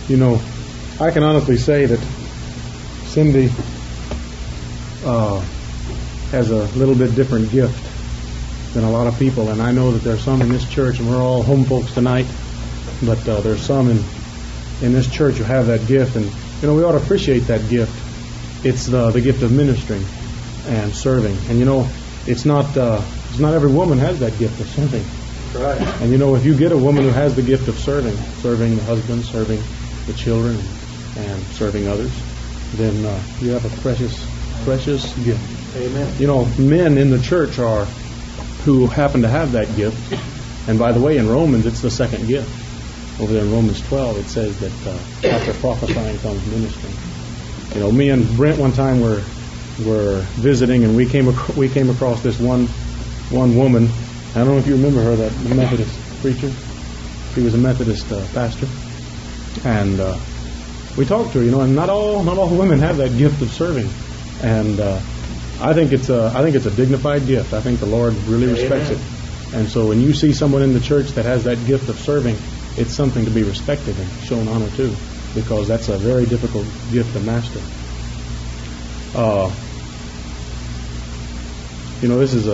You know, I can honestly say that Cindy has a little bit different gift than a lot of people, and I know that there's some in this church, and we're all home folks tonight, but there's some in this church who have that gift, and you know, we ought to appreciate that gift. It's the gift of ministering and serving, and you know, it's not every woman has that gift of serving. Right. And you know, if you get a woman who has the gift of serving the husband, serving the children, and serving others, then you have a precious gift. Amen. You know, men in the church are who happen to have that gift. And by the way, in Romans, it's the second gift. Over there in Romans 12, it says that after prophesying comes ministering. You know, me and Brent one time were visiting, and we came across this one woman. I don't know if you remember her, that Methodist preacher. She was a Methodist pastor, and we talked to her. You know, and not all women have that gift of serving, and I think it's a dignified gift. I think the Lord really respects it, and so when you see someone in the church that has that gift of serving, it's something to be respected and shown honor to, because that's a very difficult gift to master. You know, this is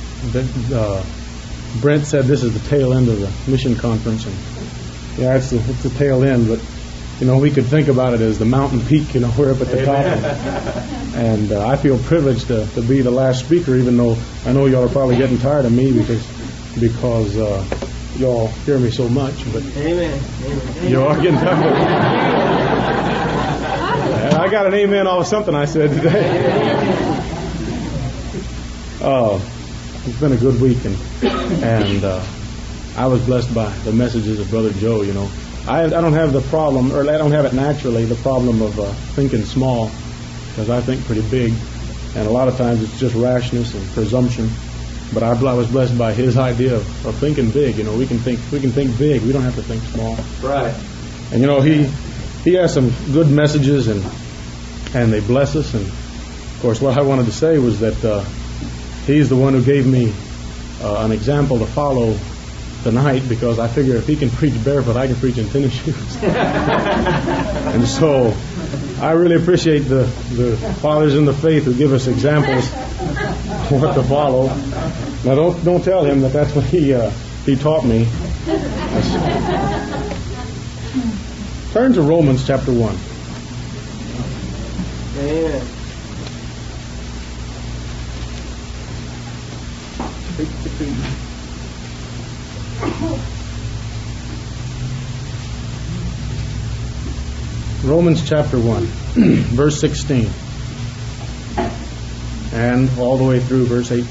Brent said this is the tail end of the mission conference, and yeah, it's the tail end, but you know, we could think about it as the mountain peak. You know, we're up at the top, and I feel privileged to be the last speaker, even though I know y'all are probably getting tired of me because y'all hear me so much. But Amen. you are getting tired of me. I got an amen off of something I said today. It's been a good week, and I was blessed by the messages of Brother Joe. You know, I don't have the problem, or I don't have it naturally, the problem of thinking small, because I think pretty big, and a lot of times it's just rashness and presumption. But I was blessed by his idea of thinking big. You know, we can think big. We don't have to think small. Right. And you know, he has some good messages, and they bless us. And of course, what I wanted to say was that he's the one who gave me an example to follow tonight, because I figure if he can preach barefoot, I can preach in tennis shoes. And so I really appreciate the fathers in the faith who give us examples of what to follow. Now don't tell him that's what he taught me. Turn to Romans chapter 1. Amen. Romans chapter 1, verse 16, and all the way through verse 18.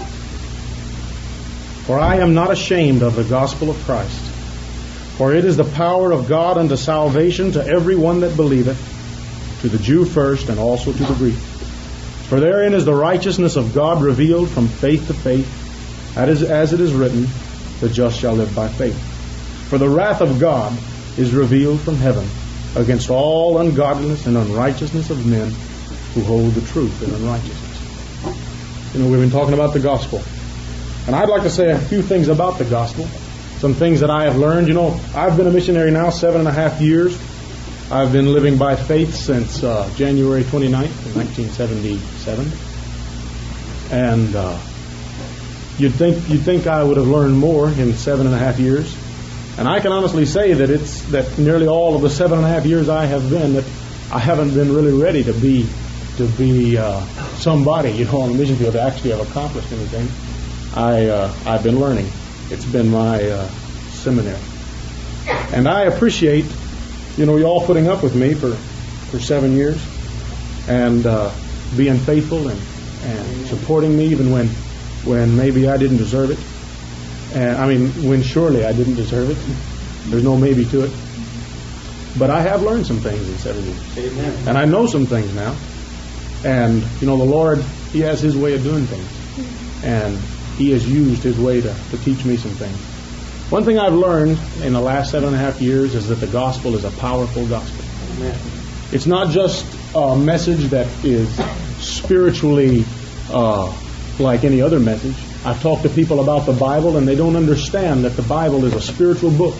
For I am not ashamed of the gospel of Christ, for it is the power of God unto salvation to every one that believeth, to the Jew first, and also to the Greek. For therein is the righteousness of God revealed from faith to faith, as it is written, the just shall live by faith. For the wrath of God is revealed from heaven against all ungodliness and unrighteousness of men who hold the truth in unrighteousness. You know, we've been talking about the gospel. And I'd like to say a few things about the gospel. Some things that I have learned. You know, I've been a missionary now 7.5 years. I've been living by faith since January 29th, 1977. And you'd think I would have learned more in 7.5 years. And I can honestly say that nearly all of the 7.5 years I have been, that I haven't been really ready to be somebody, you know, on the mission field to actually have accomplished anything. I've been learning. It's been my seminary, and I appreciate, you know, y'all putting up with me for 7 years and being faithful and supporting me even when maybe I didn't deserve it. And I mean, when surely I didn't deserve it. There's no maybe to it. But I have learned some things in 7 years. Amen. And I know some things now. And, you know, the Lord, He has His way of doing things. And He has used His way to teach me some things. One thing I've learned in the last 7.5 years is that the gospel is a powerful gospel. Amen. It's not just a message that is spiritually like any other message. I've talked to people about the Bible, and they don't understand that the Bible is a spiritual book.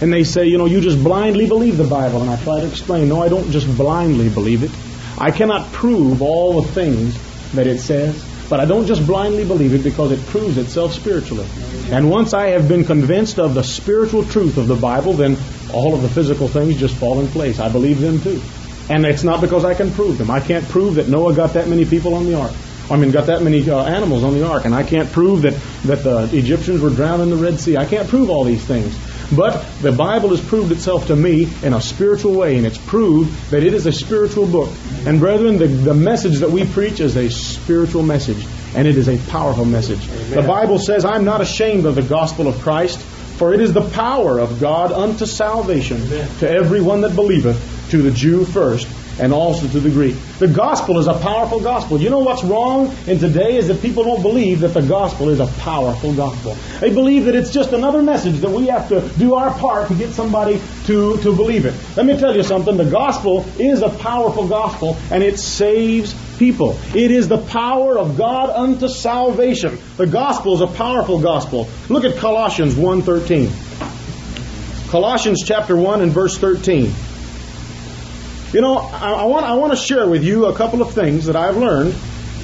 And they say, you just blindly believe the Bible. And I try to explain, no, I don't just blindly believe it. I cannot prove all the things that it says, but I don't just blindly believe it because it proves itself spiritually. And once I have been convinced of the spiritual truth of the Bible, then all of the physical things just fall in place. I believe them too. And it's not because I can prove them. I can't prove that Noah got that many people on the ark. Got that many animals on the ark. And I can't prove that the Egyptians were drowned in the Red Sea. I can't prove all these things. But the Bible has proved itself to me in a spiritual way, and it's proved that it is a spiritual book. And brethren, the message that we preach is a spiritual message, and it is a powerful message. Amen. The Bible says, I'm not ashamed of the gospel of Christ, for it is the power of God unto salvation to everyone that believeth, to the Jew first, and also to the Greek. The gospel is a powerful gospel. You know what's wrong in today is that people don't believe that the gospel is a powerful gospel. They believe that it's just another message that we have to do our part to get somebody to believe it. Let me tell you something. The gospel is a powerful gospel, and it saves people. It is the power of God unto salvation. The gospel is a powerful gospel. Look at Colossians 1:13. Colossians chapter 1 and verse 13. I want to share with you a couple of things that I've learned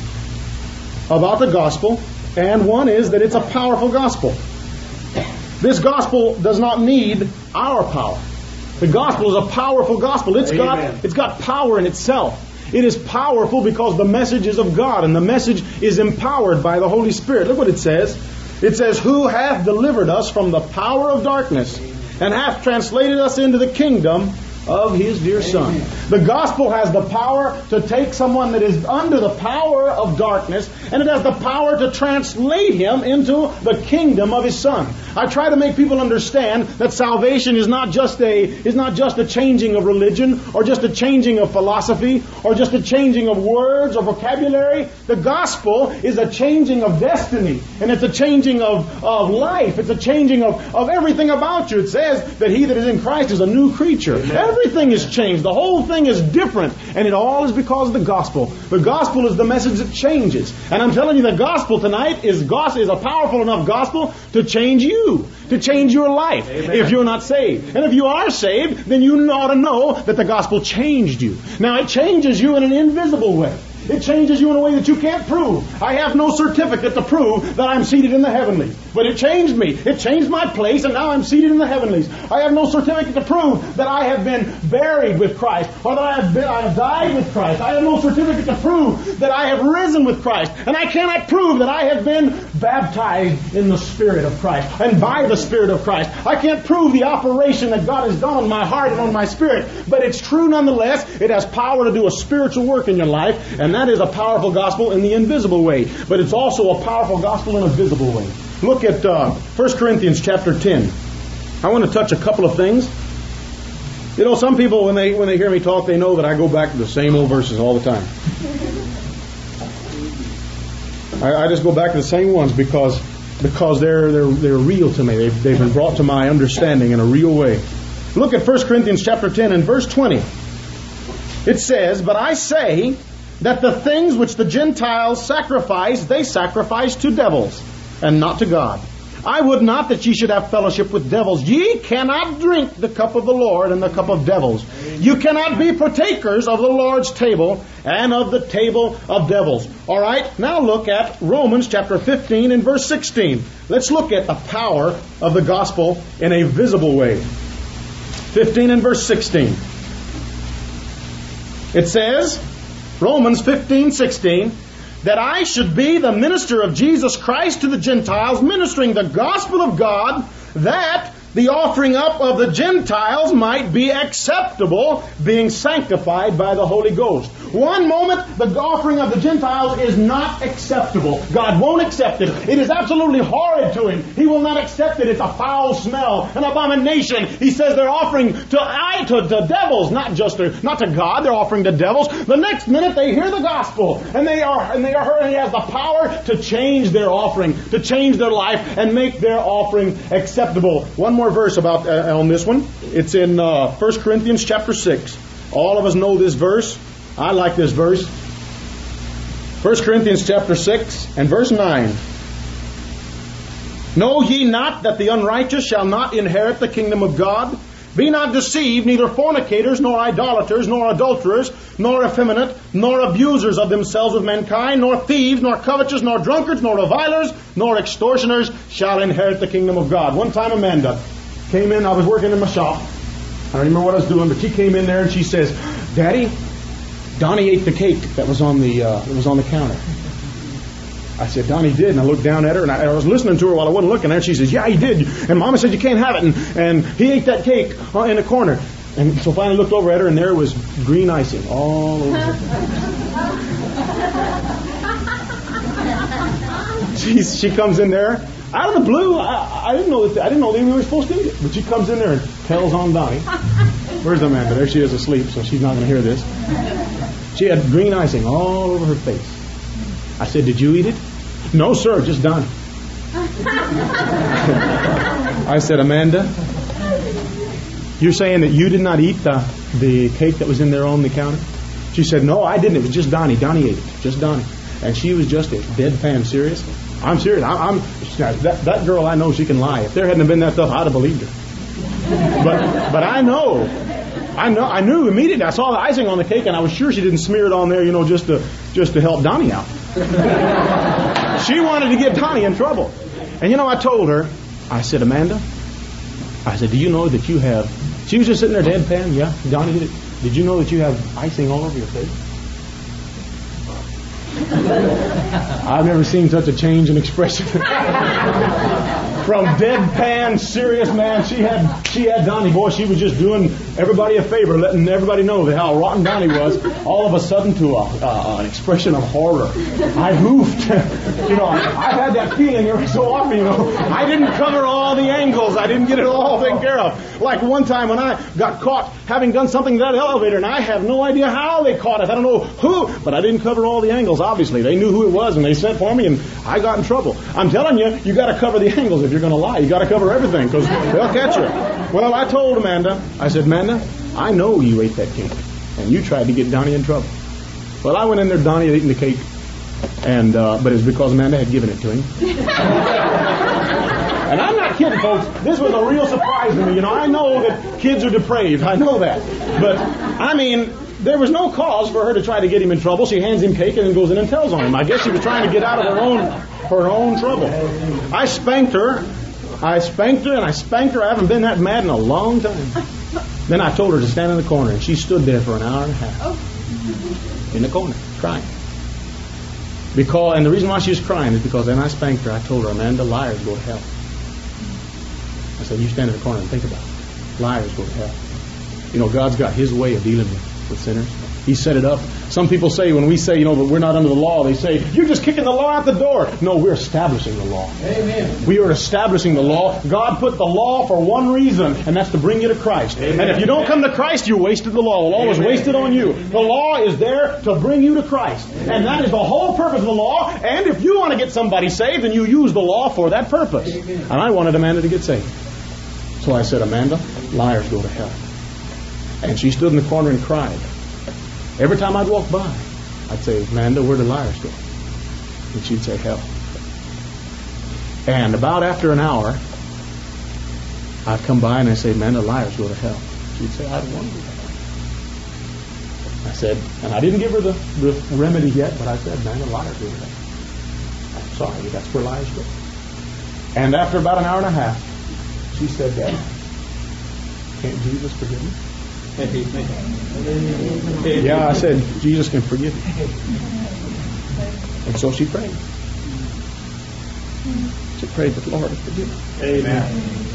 about the gospel, and one is that it's a powerful gospel. This gospel does not need our power. The gospel is a powerful gospel. It's got power in itself. It is powerful because the message is of God, and the message is empowered by the Holy Spirit. Look what it says. It says, who hath delivered us from the power of darkness, and hath translated us into the kingdom of His dear Son. The gospel has the power to take someone that is under the power of darkness, and it has the power to translate him into the kingdom of His Son. I try to make people understand that salvation is not just a changing of religion, or just a changing of philosophy, or just a changing of words or vocabulary. The gospel is a changing of destiny, and it's a changing of life. It's a changing of everything about you. It says that he that is in Christ is a new creature. Everything is changed. The whole thing is different. And it all is because of the gospel. The gospel is the message that changes. And I'm telling you, the gospel tonight is a powerful enough gospel to change you, to change your life. Amen. If you're not saved. And if you are saved, then you ought to know that the gospel changed you. Now, it changes you in an invisible way. It changes you in a way that you can't prove. I have no certificate to prove that I'm seated in the heavenlies. But it changed me. It changed my place, and now I'm seated in the heavenlies. I have no certificate to prove that I have been buried with Christ, or that I have died with Christ. I have no certificate to prove that I have risen with Christ. And I cannot prove that I have been baptized in the Spirit of Christ and by the Spirit of Christ. I can't prove the operation that God has done on my heart and on my spirit. But it's true nonetheless. It has power to do a spiritual work in your life, and that is a powerful gospel in the invisible way. But it's also a powerful gospel in a visible way. Look at 1 Corinthians chapter 10. I want to touch a couple of things. Some people, when they hear me talk, they know that I go back to the same old verses all the time. I just go back to the same ones because they're real to me. They've been brought to my understanding in a real way. Look at 1 Corinthians chapter 10 and verse 20. It says, but I say that the things which the Gentiles sacrifice, they sacrifice to devils, and not to God. I would not that ye should have fellowship with devils. Ye cannot drink the cup of the Lord and the cup of devils. You cannot be partakers of the Lord's table and of the table of devils. All right, now look at Romans chapter 15 and verse 16. Let's look at the power of the gospel in a visible way. 15 and verse 16. It says, Romans 15:16, that I should be the minister of Jesus Christ to the Gentiles, ministering the gospel of God, that the offering up of the Gentiles might be acceptable, being sanctified by the Holy Ghost. One moment, the offering of the Gentiles is not acceptable. God won't accept it. It is absolutely horrid to Him. He will not accept it. It's a foul smell, an abomination. He says they're offering to devils, not to God. They're offering to devils. The next minute they hear the gospel, and they are heard. And He has the power to change their offering, to change their life, and make their offering acceptable. One more verse about on this one. It's in 1 Corinthians chapter 6. All of us know this verse. I like this verse. 1 Corinthians chapter 6 and verse 9. Know ye not that the unrighteous shall not inherit the kingdom of God? Be not deceived, neither fornicators, nor idolaters, nor adulterers, nor effeminate, nor abusers of themselves with mankind, nor thieves, nor covetous, nor drunkards, nor revilers, nor extortioners shall inherit the kingdom of God. One time Amanda came in, I was working in my shop. I don't remember what I was doing, but she came in there and she says, Daddy, Donnie ate the cake that was on the counter. I said, Donnie did, and I looked down at her, and I was listening to her while I wasn't looking at her. She says, yeah, he did, and Mama said you can't have it, and he ate that cake in the corner. And so finally I looked over at her, and there was green icing all over her. She comes in there out of the blue. I didn't know that we were supposed to eat it, but she comes in there and tells on Donnie. Where's Amanda? There she is asleep, so she's not going to hear this. She had green icing all over her face. I said, did you eat it? No, sir, just Donnie. I said, Amanda, you're saying that you did not eat the cake that was in there on the counter? She said, no, I didn't. It was just Donnie. Donnie ate it. Just Donnie. And she was just a deadpan serious. I'm serious. That girl, I know she can lie. If there hadn't been that stuff, I'd have believed her. But I knew immediately. I saw the icing on the cake, and I was sure she didn't smear it on there, just to help Donnie out. She wanted to get Donnie in trouble. And I told her, I said, Amanda, I said, do you know that you have... She was just sitting there deadpan. Yeah, Donnie did it. Did you know that you have icing all over your face? I've never seen such a change in expression. From deadpan, serious man, she had Donnie. Boy, she was just doing everybody a favor, letting everybody know that how rotten Donnie was. All of a sudden, to an expression of horror, I hoofed. I've had that feeling every so often. I didn't cover all the angles. I didn't get it all taken care of. Like one time when I got caught having done something to that elevator, and I have no idea how they caught it. I don't know who, but I didn't cover all the angles. Obviously, they knew who it was, and they sent for me, and I got in trouble. I'm telling you, you got to cover the angles if you're going to lie. You got to cover everything because they'll catch you. Well, I told Amanda, I said, Amanda, I know you ate that cake, and you tried to get Donnie in trouble. Well, I went in there, Donnie had eaten the cake, and but it was because Amanda had given it to him. And I'm not kidding, folks. This was a real surprise to me. I know that kids are depraved. I know that. But, there was no cause for her to try to get him in trouble. She hands him cake and then goes in and tells on him. I guess she was trying to get out of her own trouble. I spanked her. And I spanked her. I haven't been that mad in a long time. Then I told her to stand in the corner, and she stood there for an hour and a half. In the corner, crying. And the reason why she was crying is because when I spanked her, I told her, Amanda, liars go to hell. I said, you stand in the corner and think about it. Liars go to hell. God's got His way of dealing with sinners. He set it up. Some people say, when we say, but we're not under the law, they say, you're just kicking the law out the door. No, we're establishing the law. Amen. We are establishing the law. God put the law for one reason, and that's to bring you to Christ. Amen. And if you don't come to Christ, you wasted the law. The law was wasted on you. The law is there to bring you to Christ. And that is the whole purpose of the law. And if you want to get somebody saved, then you use the law for that purpose. And I wanted Amanda to get saved. So I said, Amanda, liars go to hell. And she stood in the corner and cried. Every time I'd walk by, I'd say, Amanda, where do liars go? And she'd say, hell. And about after an hour, I'd come by and I'd say, Amanda, liars go to hell. She'd say, I don't want to go to hell. I said, and I didn't give her the remedy yet, but I said, Amanda, liars go to hell. I'm sorry, that's where liars go. And after about an hour and a half, she said, Dad, can't Jesus forgive me? Yeah, I said, Jesus can forgive you. And so she prayed. She prayed that the Lord would forgive her. Amen.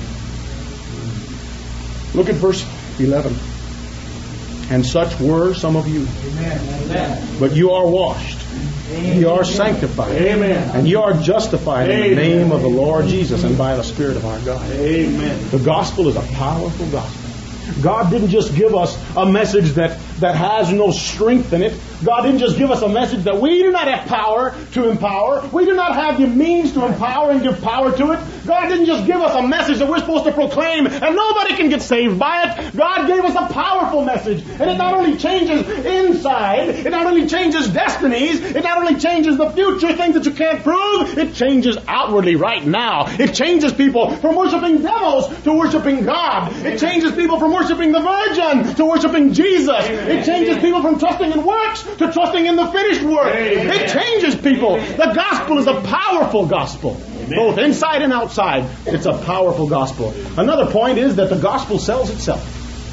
Look at verse 11. And such were some of you. Amen. But you are washed. You are sanctified. Amen. And you are justified in the name of the Lord Jesus and by the Spirit of our God. Amen. The gospel is a powerful gospel. God didn't just give us a message that that has no strength in it. God didn't just give us a message that we do not have power to empower. We do not have the means to empower and give power to it. God didn't just give us a message that we're supposed to proclaim and nobody can get saved by it. God gave us a powerful message. And it not only changes inside, it not only changes destinies, it not only changes the future, things that you can't prove, it changes outwardly right now. It changes people from worshiping devils to worshiping God. It changes people from worshiping the Virgin to worshiping Jesus. It changes people from trusting in works to trusting in the finished work. It changes people. The gospel is a powerful gospel. Both inside and outside. It's a powerful gospel. Another point is that the gospel sells itself.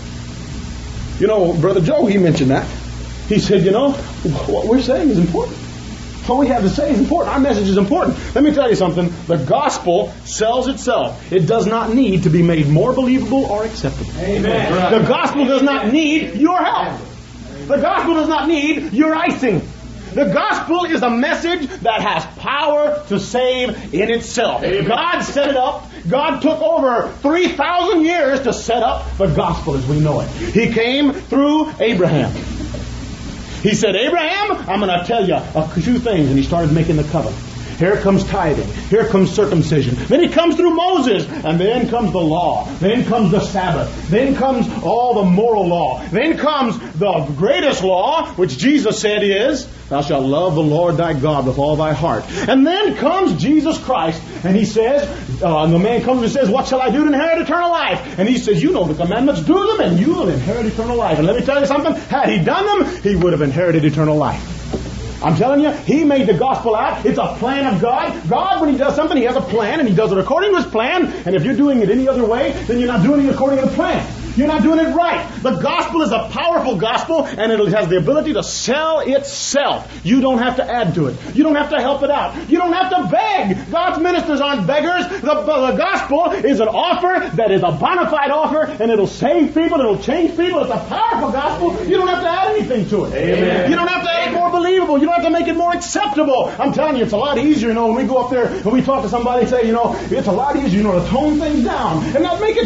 You know, Brother Joe, he mentioned that. He said, you know, what we're saying is important. What we have to say is important. Our message is important. Let me tell you something. The gospel sells itself. It does not need to be made more believable or acceptable. Amen. The gospel does not need your help. The gospel does not need your icing. The gospel is a message that has power to save in itself. Amen. God set it up. God took over 3,000 years to set up the gospel as we know it. He came through Abraham. He said, Abraham, I'm going to tell you a few things. And he started making the covenant. Here comes tithing. Here comes circumcision. Then he comes through Moses. And then comes the law. Then comes the Sabbath. Then comes all the moral law. Then comes the greatest law, which Jesus said is, thou shalt love the Lord thy God with all thy heart. And then comes Jesus Christ. And he says, the man comes and says, what shall I do to inherit eternal life? And he says, you know the commandments, do them, and you will inherit eternal life. And let me tell you something. Had he done them, he would have inherited eternal life. I'm telling you, he made the gospel out. It's a plan of God. God, when he does something, he has a plan, and he does it according to his plan. And if you're doing it any other way, then you're not doing it according to the plan. You're not doing it right. The gospel is a powerful gospel, and it has the ability to sell itself. You don't have to add to it. You don't have to help it out. You don't have to beg. God's ministers aren't beggars. The gospel is an offer that is a bona fide offer, and it'll save people. It'll change people. It's a powerful gospel. You don't have to add anything to it. Amen. You don't have to add it more believable. You don't have to make it more acceptable. I'm telling you, it's a lot easier, when we go up there and we talk to somebody and say, it's a lot easier, to tone things down and not make it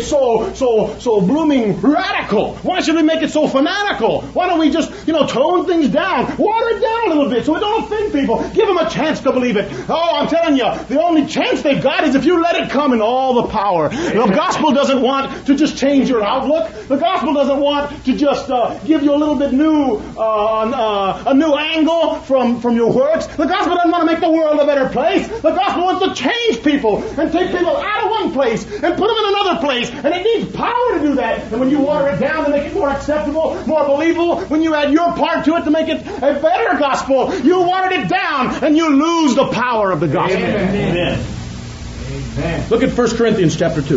so blooming radical. Why should we make it so fanatical? Why don't we just, tone things down, water it down a little bit so we don't offend people. Give them a chance to believe it. Oh, I'm telling you, the only chance they've got is if you let it come in all the power. The gospel doesn't want to just change your outlook. The gospel doesn't want to just give you a little bit new, a new angle from your works. The gospel doesn't want to make the world a better place. The gospel wants to change people and take people out of one place and put them in another place. And it needs power to do that. And when you water it down to make it more acceptable, more believable, when you add your part to it to make it a better gospel, you watered it down and you lose the power of the gospel. Amen. Amen. Look at 1 Corinthians chapter 2.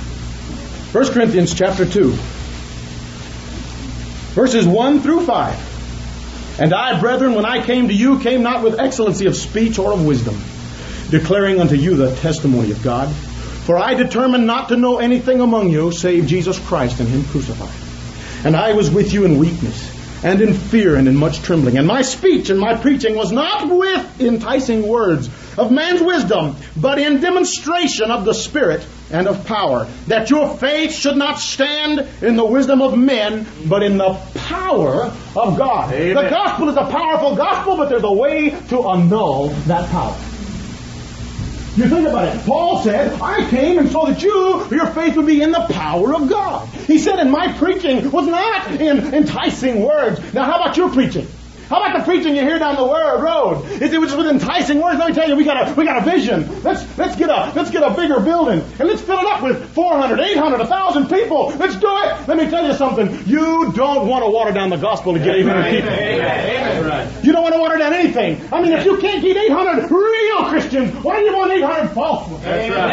1 Corinthians chapter 2. Verses 1 through 5. And I, brethren, when I came to you, came not with excellency of speech or of wisdom, declaring unto you the testimony of God. For I determined not to know anything among you, save Jesus Christ and Him crucified. And I was with you in weakness, and in fear, and in much trembling. And my speech and my preaching was not with enticing words of man's wisdom, but in demonstration of the Spirit and of power, that your faith should not stand in the wisdom of men, but in the power of God. Amen. The gospel is a powerful gospel, but there's a way to annul that power. You think about it. Paul said, I came and so that your faith would be in the power of God. He said, and my preaching was not in enticing words. Now, how about your preaching? How about the preaching you hear down the road? Is it just with enticing words? Let me tell you, we got a vision. Let's get a bigger building and let's fill it up with 400, 800, 1,000 people. Let's do it. Let me tell you something. You don't want to water down the gospel to get 800 people. Amen. You don't want to water down anything. I mean, if you can't get 800 real Christians, why do you want 800 false ones?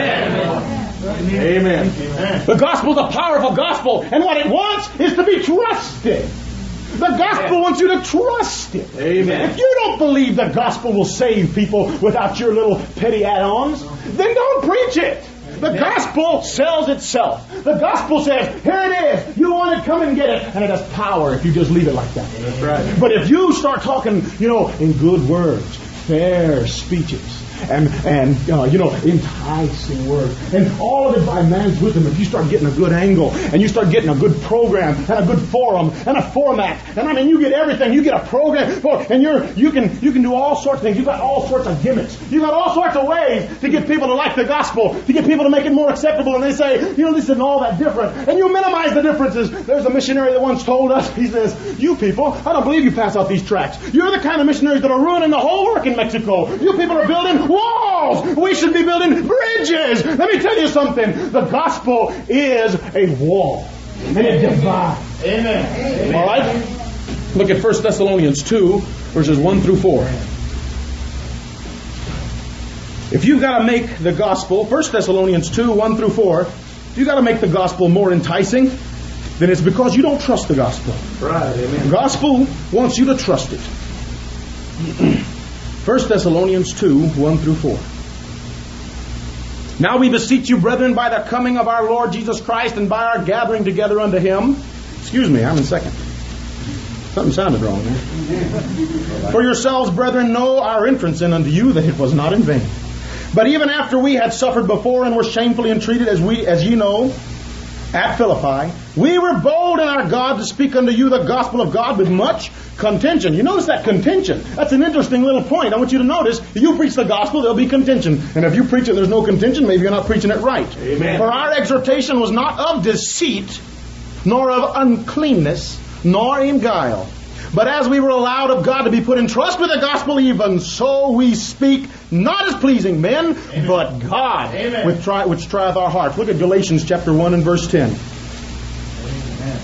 Amen. The gospel is a powerful gospel, and what it wants is to be trusted. The gospel wants you to trust it. Amen. If you don't believe the gospel will save people without your little petty add-ons, then don't preach it. The gospel sells itself. The gospel says, here it is. You want it, come and get it. And it has power if you just leave it like that. That's right. But if you start talking, in good words, fair speeches, and enticing words. And all of it by man's wisdom. If you start getting a good angle, and you start getting a good program, and a good forum, and a format, and I mean, you get everything. You get a program, and you can do all sorts of things. You've got all sorts of gimmicks. You've got all sorts of ways to get people to like the gospel, to get people to make it more acceptable. And they say, this isn't all that different. And you minimize the differences. There's a missionary that once told us, he says, you people, I don't believe you pass out these tracts. You're the kind of missionaries that are ruining the whole work in Mexico. You people are building walls. We should be building bridges. Let me tell you something. The gospel is a wall. And it divides. Amen. All right? Look at 1 Thessalonians 2, verses 1 through 4. If you've got to make the gospel, 1 Thessalonians 2, 1 through 4, if you've got to make the gospel more enticing, then it's because you don't trust the gospel. Right, amen. The gospel wants you to trust it. 1 Thessalonians 2, 1 through 4. Now we beseech you, brethren, by the coming of our Lord Jesus Christ and by our gathering together unto Him. Excuse me, I'm in second. Something sounded wrong there. For yourselves, brethren, know our entrance in unto you, that it was not in vain. But even after we had suffered before and were shamefully entreated, as ye know, at Philippi, we were bold in our God to speak unto you the gospel of God with much contention. You notice that contention. That's an interesting little point. I want you to notice, if you preach the gospel, there'll be contention. And if you preach it and there's no contention, maybe you're not preaching it right. Amen. For our exhortation was not of deceit, nor of uncleanness, nor in guile. But as we were allowed of God to be put in trust with the gospel, even so we speak, not as pleasing men, amen, but God, amen, which trieth our hearts. Look at Galatians chapter 1 and verse 10. Amen.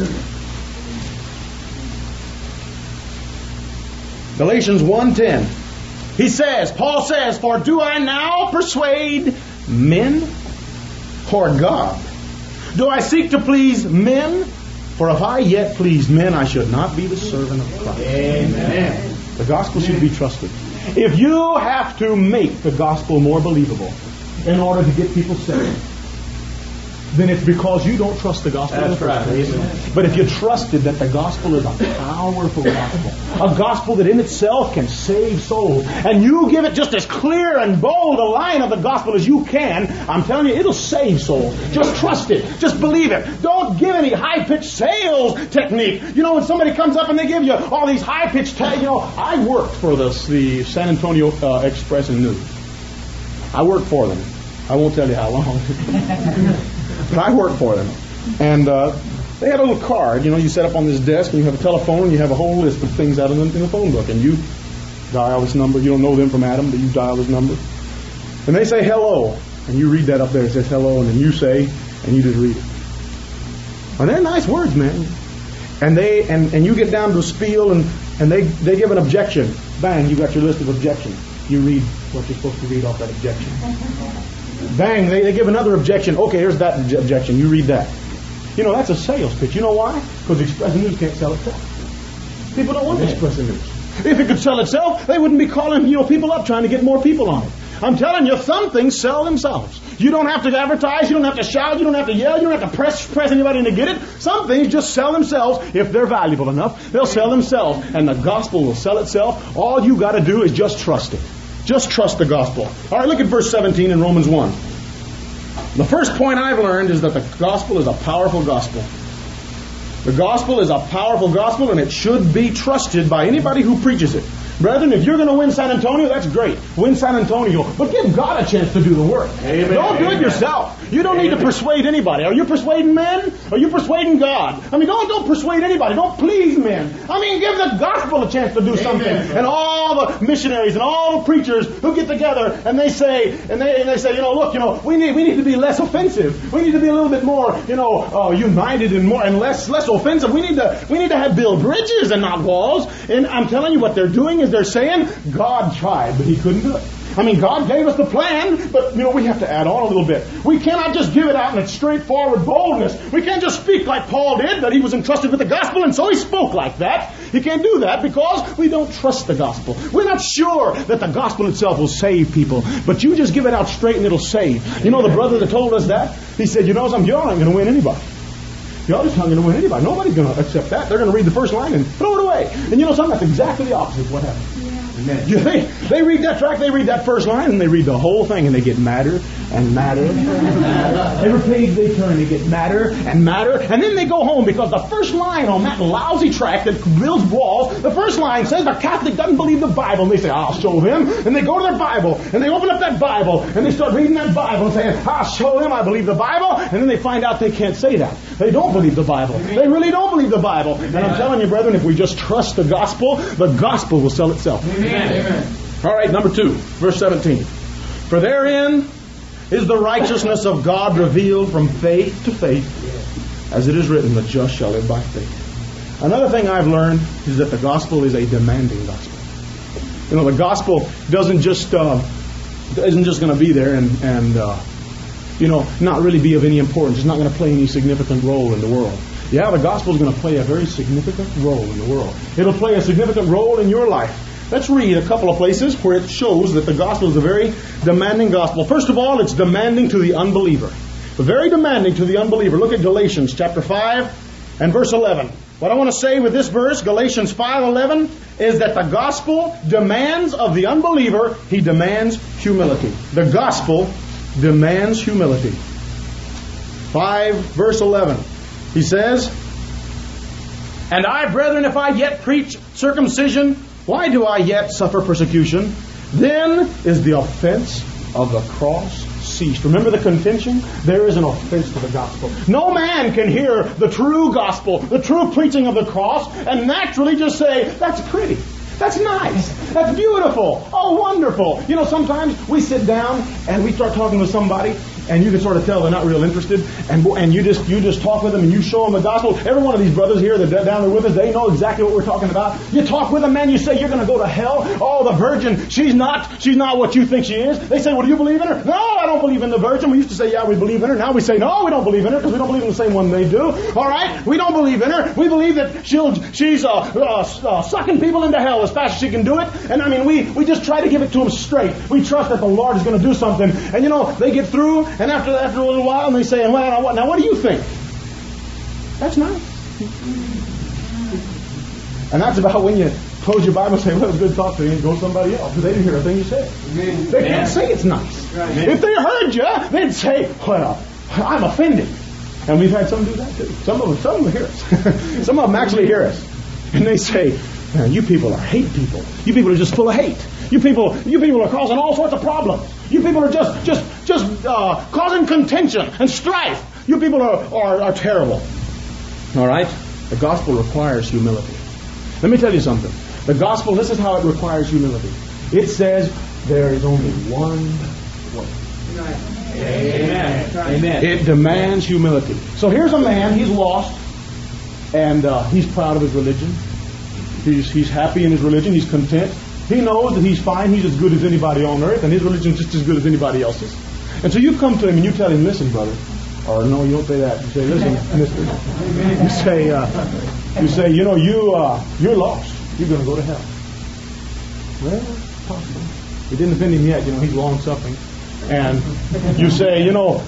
Galatians 1:10. Paul says, for do I now persuade men or God? Do I seek to please men? For if I yet pleased men, I should not be the servant of Christ. Amen. The gospel should be trusted. If you have to make the gospel more believable in order to get people saved, then it's because you don't trust the gospel. That's right. Amen. But if you trusted that the gospel is a powerful gospel, a gospel that in itself can save souls, and you give it just as clear and bold a line of the gospel as you can, I'm telling you, it'll save souls. Just trust it. Just believe it. Don't give any high-pitched sales technique. When somebody comes up and they give you all these high-pitched I worked for the San Antonio Express and News. I worked for them. I won't tell you how long. But I worked for them. And they had a little card. You set up on this desk and you have a telephone and you have a whole list of things out in the phone book. And you dial this number. You don't know them from Adam, but you dial this number. And they say hello. And you read that up there. It says hello. And then you say, and you just read it. And they're nice words, man. And you get down to a spiel and they give an objection. Bang, you got your list of objections. You read what you're supposed to read off that objection. Bang, they give another objection. Okay, here's that objection. You read that. That's a sales pitch. You know why? Because Express News can't sell itself. People don't want Express News. If it could sell itself, they wouldn't be calling people up trying to get more people on it. I'm telling you, some things sell themselves. You don't have to advertise, you don't have to shout, you don't have to yell, you don't have to press anybody to get it. Some things just sell themselves. If they're valuable enough, they'll sell themselves. And the gospel will sell itself. All you got to do is just trust it. Just trust the gospel. All right, look at verse 17 in Romans 1. The first point I've learned is that the gospel is a powerful gospel. The gospel is a powerful gospel, and it should be trusted by anybody who preaches it. Brethren, if you're going to win San Antonio, that's great. Win San Antonio. But give God a chance to do the work. Amen. Don't do it yourself. You don't need to persuade anybody. Are you persuading men? Are you persuading God? Don't persuade anybody. Don't please men. Give the gospel a chance to do something. And all the missionaries and all the preachers who get together and they say, look, we need to be less offensive. We need to be a little bit more, united and less offensive. We need to build bridges and not walls. And I'm telling you, what they're doing is they're saying God tried, but He couldn't do it. God gave us the plan, but we have to add on a little bit. We cannot just give it out in a straightforward boldness. We can't just speak like Paul did, that he was entrusted with the gospel, and so he spoke like that. He can't do that because we don't trust the gospel. We're not sure that the gospel itself will save people, but you just give it out straight and it'll save. The brother that told us that, he said, something, you aren't going to win anybody. Y'all just not going to win anybody. Nobody's going to accept that. They're going to read the first line and throw it away. And you know something? That's exactly the opposite of what happened. They read that tract, they read that first line, and they read the whole thing, and they get madder and madder and madder. Every page they turn, they get madder and madder, and then they go home because the first line on that lousy tract that builds walls, the first line says the Catholic doesn't believe the Bible. And they say, I'll show him. And they go to their Bible, and they open up that Bible, and they start reading that Bible and saying, I'll show him I believe the Bible. And then they find out they can't say that. They don't believe the Bible. They really don't believe the Bible. And I'm telling you, brethren, if we just trust the gospel will sell itself. Amen. All right, number 2, verse 17. For therein is the righteousness of God revealed from faith to faith, as it is written, the just shall live by faith. Another thing I've learned is that the gospel is a demanding gospel. You know, the gospel isn't just going to be there and not really be of any importance. It's not going to play any significant role in the world. Yeah, the gospel is going to play a very significant role in the world. It'll play a significant role in your life. Let's read a couple of places where it shows that the gospel is a very demanding gospel. First of all, it's demanding to the unbeliever. Very demanding to the unbeliever. Look at Galatians chapter 5 and verse 11. What I want to say with this verse, Galatians 5:11, is that the gospel demands of the unbeliever, he demands humility. The gospel demands humility. 5 verse 11. He says, And I, brethren, if I yet preach circumcision, why do I yet suffer persecution? Then is the offense of the cross ceased. Remember the contention? There is an offense to the gospel. No man can hear the true gospel, the true preaching of the cross, and naturally just say, that's pretty. That's nice. That's beautiful. Oh, wonderful. You know, sometimes we sit down and we start talking with somebody, and you can sort of tell they're not real interested, and you just talk with them and you show them the gospel. Every one of these brothers here that are down there with us, they know exactly what we're talking about. You talk with them, man, you say you're going to go to hell. Oh, the virgin, she's not what you think she is. They say, well, do you believe in her? No, I don't believe in the virgin. We used to say, yeah, we believe in her. Now we say, no, we don't believe in her because we don't believe in the same one they do. All right, we don't believe in her. We believe that she's sucking people into hell as fast as she can do it. And I mean, we just try to give it to them straight. We trust that the Lord is going to do something. And you know, they get through, and after a little while, and they say, well, what do you think? That's nice. And that's about when you close your Bible and say, well, it was good talk to you, and go to somebody else, because they didn't hear a thing you said. They can't say it's nice. If they heard you, they'd say, well, I'm offended. And we've had some do that too. Some of them hear us. Some of them actually hear us. And they say, you people are hate people. You people are just full of hate. You people are causing all sorts of problems. You people are just causing contention and strife. You people are terrible. All right? The gospel requires humility. Let me tell you something. The gospel, this is how it requires humility. It says there is only one way. Amen. It demands humility. So here's a man, he's lost, and he's proud of his religion. He's happy in his religion. He's content. He knows that he's fine. He's as good as anybody on earth, and his religion is just as good as anybody else's. And so you come to him and you tell him, listen, brother. Or no, you don't say that. You say, listen, mister. You say, you know, you're lost. You're going to go to hell. Well, possible. It didn't offend him yet. You know, he's long suffering. And you say, you know,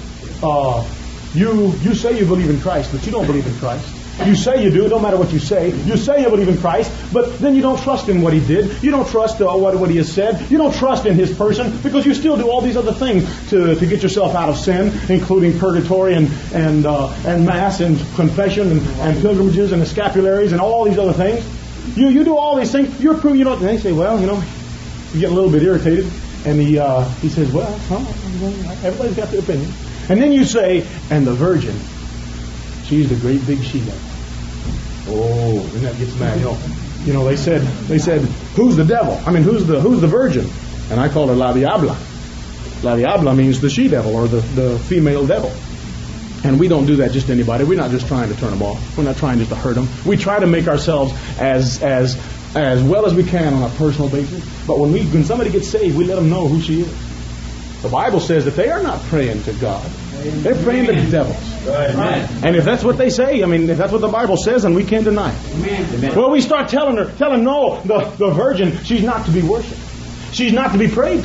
you say you believe in Christ, but you don't believe in Christ. You say you do, no matter what you say. You say you believe in Christ, but then you don't trust in what He did. You don't trust what He has said. You don't trust in His person, because you still do all these other things to get yourself out of sin, including purgatory and mass and confession and pilgrimages and escapularies and all these other things. You do all these things. You're proving, and they say, well, you know, you get a little bit irritated, and he says, well, everybody's got their opinion. And then you say, and the virgin, she's the great big she-devil. Oh, and that gets mad. You know, they said, who's the devil? I mean, who's the virgin? And I call her La Diabla. La Diabla means the she-devil, or the female devil. And we don't do that just to anybody. We're not just trying to turn them off. We're not trying just to hurt them. We try to make ourselves as well as we can on a personal basis. But when somebody gets saved, we let them know who she is. The Bible says that they are not praying to God. They're praying to the devils. Right. And if that's what they say, I mean, if that's what the Bible says, then we can't deny it. Amen. Well, we start telling no, the virgin, she's not to be worshipped. She's not to be prayed to.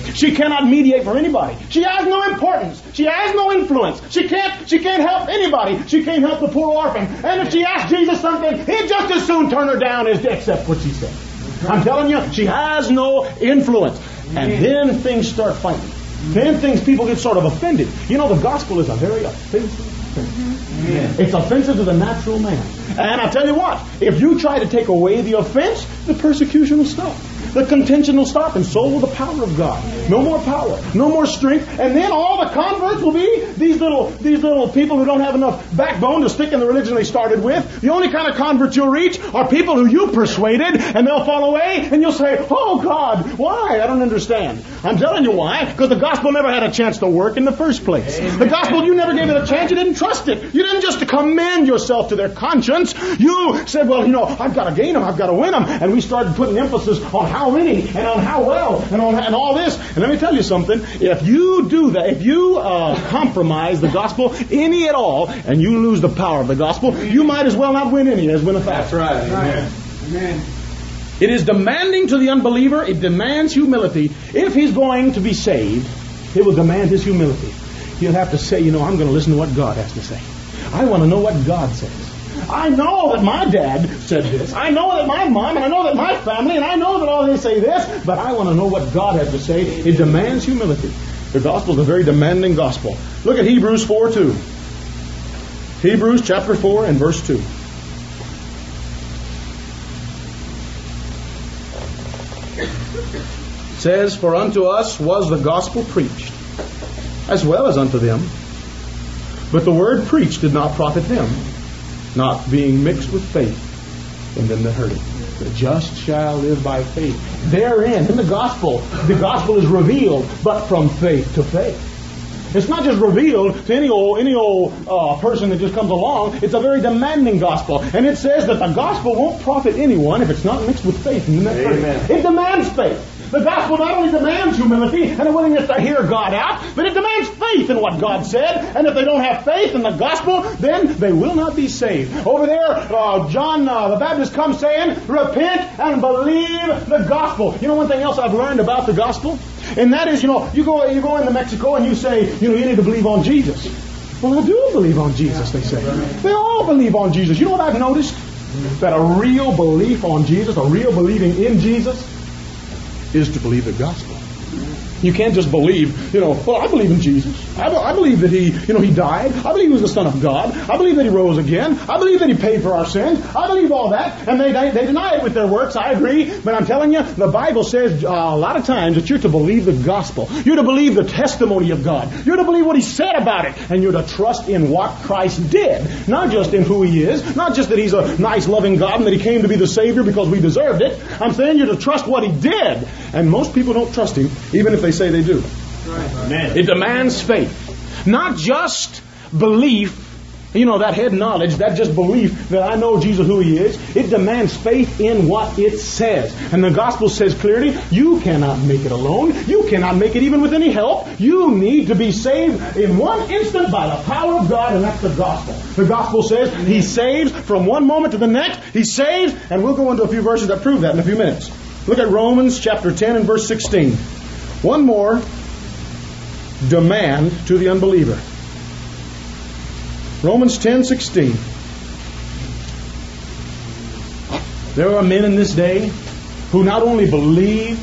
She cannot mediate for anybody. She has no importance. She has no influence. She can't help anybody. She can't help the poor orphan. And if she asks Jesus something, he'd just as soon turn her down as to accept what she said. I'm telling you, she has no influence. And then things start fighting. Then people get sort of offended. You know, the gospel is a very offensive thing. It's offensive to the natural man. And I tell you what, if you try to take away the offense, the persecution will stop. The contention will stop, and so will the power of God. No more power, no more strength, and then all the converts will be these little people who don't have enough backbone to stick in the religion they started with. The only kind of converts you'll reach are people who you persuaded, and they'll fall away, and you'll say, "Oh God, why? I don't understand." I'm telling you why, because the gospel never had a chance to work in the first place. Amen. The gospel, you never gave it a chance. You didn't trust it. You didn't just commend yourself to their conscience. You said, "Well, I've got to gain them, I've got to win them," and we started putting emphasis on how many and on how well and all this. And let me tell you something. If you do that, if you compromise the gospel any at all, and you lose the power of the gospel, you might as well not win any as win a thousand. That's right. Amen. It is demanding to the unbeliever. It demands humility. If he's going to be saved, it will demand his humility. He'll have to say, I'm going to listen to what God has to say. I want to know what God says. I know that my dad said this. I know that my mom, and I know that my family, and I know that all they say this, but I want to know what God has to say. It demands humility. The gospel is a very demanding gospel. Look at Hebrews 4:2. Hebrews chapter 4 and verse 2. It says, "For unto us was the gospel preached, as well as unto them. But the word preached did not profit them, not being mixed with faith in them that heard it. The just shall live by faith." Therein, in the gospel is revealed, but from faith to faith. It's not just revealed to any old person that just comes along. It's a very demanding gospel. And it says that the gospel won't profit anyone if it's not mixed with faith in them that heard it. It demands faith. The gospel not only demands humility and a willingness to hear God out, but it demands faith in what God said. And if they don't have faith in the gospel, then they will not be saved. Over there, John the Baptist comes saying, "Repent and believe the gospel." You know one thing else I've learned about the gospel? And that is, you go into Mexico and you say, you need to believe on Jesus. Well, I do believe on Jesus, they say. They all believe on Jesus. You know what I've noticed? That a real belief on Jesus, a real believing in Jesus, is to believe the gospel. You can't just believe, well, I believe in Jesus. I believe that he died. I believe he was the Son of God. I believe that he rose again. I believe that he paid for our sins. I believe all that. And they deny it with their works. I agree. But I'm telling you, the Bible says a lot of times that you're to believe the gospel. You're to believe the testimony of God. You're to believe what he said about it. And you're to trust in what Christ did. Not just in who he is. Not just that he's a nice, loving God and that he came to be the Savior because we deserved it. I'm saying you're to trust what he did. And most people don't trust him, even if they say they do. Right. It demands faith. Not just belief, that head knowledge, that just belief that I know Jesus who he is. It demands faith in what it says. And the gospel says clearly, you cannot make it alone. You cannot make it even with any help. You need to be saved in one instant by the power of God, and that's the gospel. The gospel says he saves from one moment to the next. He saves, and we'll go into a few verses that prove that in a few minutes. Look at Romans chapter 10 and verse 16. One more demand to the unbeliever. Romans 10:16. There are men in this day who not only believe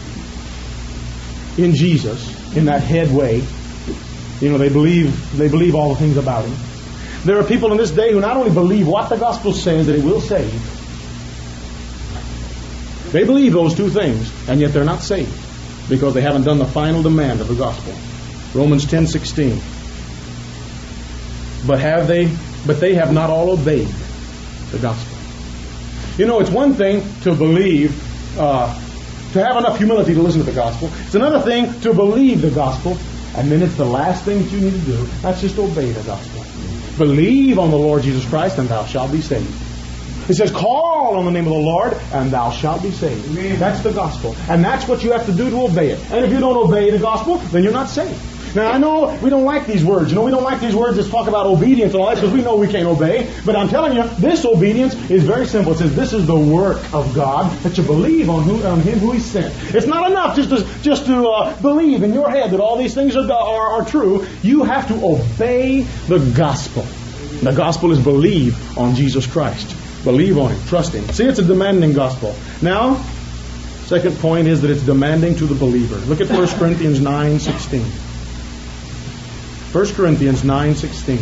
in Jesus in that head way, they believe all the things about him. There are people in this day who not only believe what the gospel says that it will save. They believe those two things, and yet they're not saved because they haven't done the final demand of the gospel. Romans 10:16. But they have not all obeyed the gospel. It's one thing to believe, to have enough humility to listen to the gospel. It's another thing to believe the gospel, and then it's the last thing that you need to do. That's just obey the gospel. Believe on the Lord Jesus Christ, and thou shalt be saved. It says, call on the name of the Lord, and thou shalt be saved. Amen. That's the gospel. And that's what you have to do to obey it. And if you don't obey the gospel, then you're not saved. Now, I know we don't like these words. We don't like these words that talk about obedience and all that because we know we can't obey. But I'm telling you, this obedience is very simple. It says this is the work of God, that you believe on Him who He sent. It's not enough just to believe in your head that all these things are true. You have to obey the gospel. The gospel is believe on Jesus Christ. Believe on Him. Trust Him. See, it's a demanding gospel. Now, second point is that it's demanding to the believer. Look at 1 Corinthians 9:16. 1 Corinthians 9:16.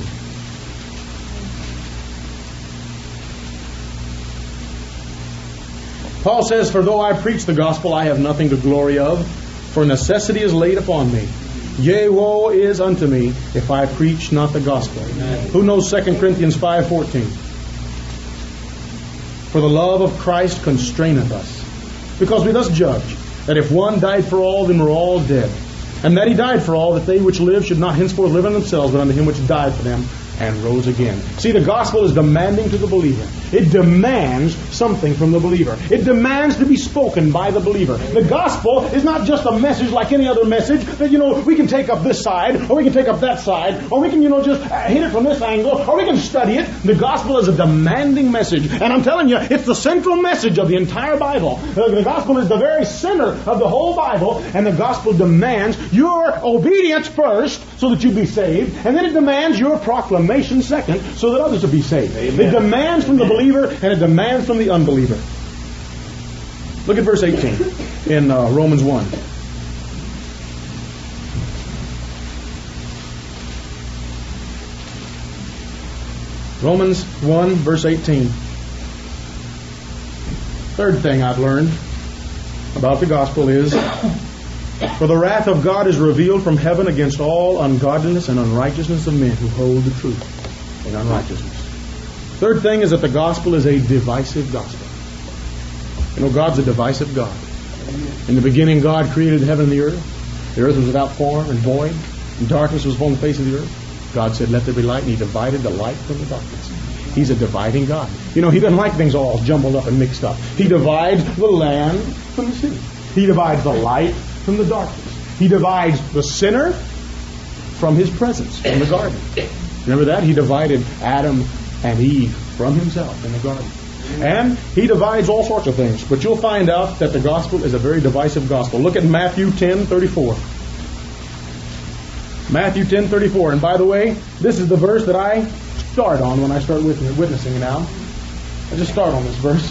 Paul says, "For though I preach the gospel, I have nothing to glory of, for necessity is laid upon me. Yea, woe is unto me if I preach not the gospel." Amen. Who knows 2 Corinthians 5:14? "For the love of Christ constraineth us, because we thus judge, that if one died for all, then we're all dead. And that He died for all, that they which live should not henceforth live unto themselves, but unto Him which died for them and rose again." See, the gospel is demanding to the believer. It demands something from the believer. It demands to be spoken by the believer. The gospel is not just a message like any other message that, we can take up this side, or we can take up that side, or we can, just hit it from this angle, or we can study it. The gospel is a demanding message. And I'm telling you, it's the central message of the entire Bible. The gospel is the very center of the whole Bible, and the gospel demands your obedience first so that you be saved, and then it demands your proclamation second so that others will be saved. Amen. It demands from the believer and it demands from the unbeliever. Look at verse 18 in Romans 1. Romans 1 verse 18. Third thing I've learned about the gospel is, "For the wrath of God is revealed from heaven against all ungodliness and unrighteousness of men who hold the truth in unrighteousness." Third thing is that the gospel is a divisive gospel. God's a divisive God. In the beginning, God created the heaven and the earth. The earth was without form and void, and darkness was upon the face of the earth. God said, "Let there be light," and He divided the light from the darkness. He's a dividing God. He doesn't like things all jumbled up and mixed up. He divides the land from the city. He divides the light from the darkness. He divides the sinner from His presence in the garden. Remember that? He divided Adam and Eve from Himself in the garden. And He divides all sorts of things. But you'll find out that the gospel is a very divisive gospel. Look at Matthew 10:34. Matthew 10:34. And by the way, this is the verse that I start on when I start witnessing now. I just start on this verse.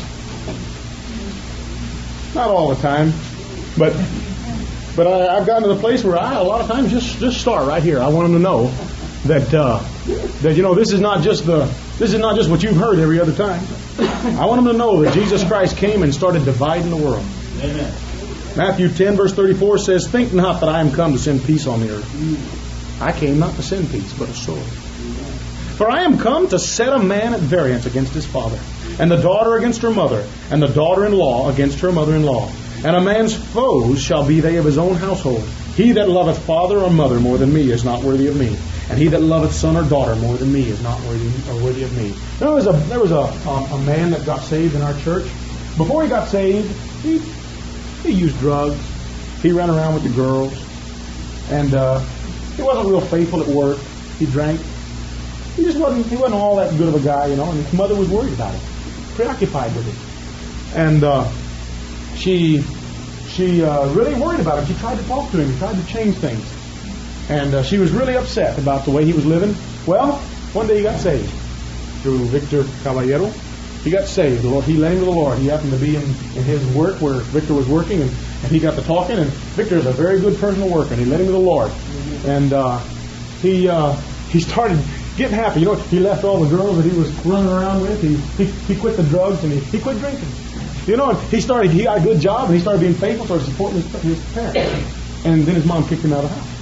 Not all the time, but I've gotten to the place where I a lot of times just start right here. I want them to know that this is not just what you've heard every other time. I want them to know that Jesus Christ came and started dividing the world. Amen. Matthew 10 verse 34 says, "Think not that I am come to send peace on the earth. I came not to send peace, but a sword. For I am come to set a man at variance against his father, and the daughter against her mother, and the daughter-in-law against her mother-in-law. And a man's foes shall be they of his own household. He that loveth father or mother more than me is not worthy of me. And he that loveth son or daughter more than me is not worthy of me." There was a man that got saved in our church. Before he got saved, he used drugs. He ran around with the girls. And he wasn't real faithful at work. He drank. He wasn't all that good of a guy, and his mother was worried about him, preoccupied with him. And she really worried about him. She tried to talk to him. She tried to change things. And she was really upset about the way he was living. Well, one day he got saved through Victor Caballero. He got saved. The Lord, he led him to the Lord. He happened to be in his work where Victor was working, and he got to talking. And Victor is a very good person to work, and he led him to the Lord. And he started getting happy. He left all the girls that he was running around with. He quit the drugs, and he quit drinking. And he got a good job, and he started being faithful, started supporting his parents. And then his mom kicked him out of the house.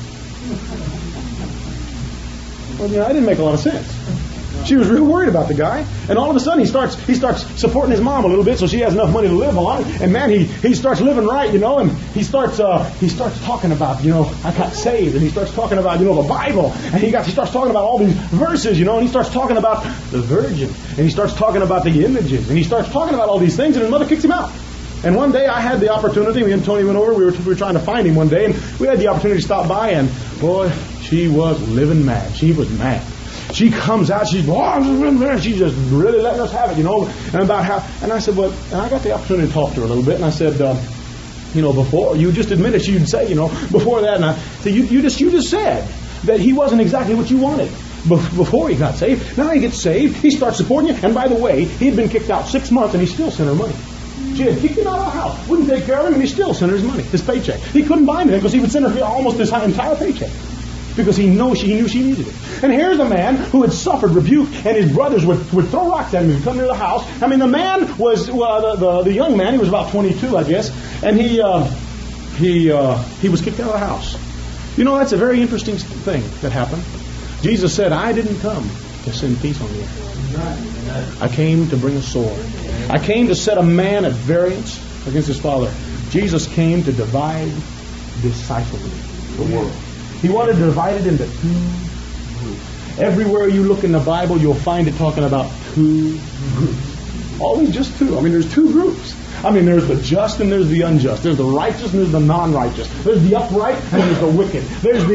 Well, that didn't make a lot of sense. She was real worried about the guy, and all of a sudden he starts supporting his mom a little bit, so she has enough money to live on. And man, he starts living right, and he starts talking about, I got saved, and he starts talking about, the Bible, and he starts talking about all these verses, and he starts talking about the virgin, and he starts talking about the images, and he starts talking about all these things, and his mother kicks him out. And one day I had the opportunity, me and Tony went over, we were trying to find him one day, and we had the opportunity to stop by, and boy, she was living mad. She was mad. She comes out, she's just really letting us have it, and and I said, well, and I got the opportunity to talk to her a little bit, and I said, before, you just admitted, she'd say, before that, and I said, you just said that he wasn't exactly what you wanted before he got saved. Now he gets saved, he starts supporting you, and by the way, he had been kicked out 6 months, and he still sent her money. She had kicked him out of the house, wouldn't take care of him, and he still sent her his money, his paycheck. He couldn't buy anything because he would send her almost his entire paycheck. Because he knew she needed it. And here's a man who had suffered rebuke, and his brothers would throw rocks at him and come near the house. I mean, the man was, the young man, he was about 22, I guess, and he was kicked out of the house. That's a very interesting thing that happened. Jesus said, I didn't come to send peace on the earth. I came to bring a sword. I came to set a man at variance against his father. Jesus came to divide decisively the world. He wanted to divide it into 2 groups. Everywhere you look in the Bible, you'll find it talking about 2 groups. Always just 2. I mean, there's 2 groups. I mean, there's the just and there's the unjust. There's the righteous and there's the non-righteous. There's the upright and there's the wicked.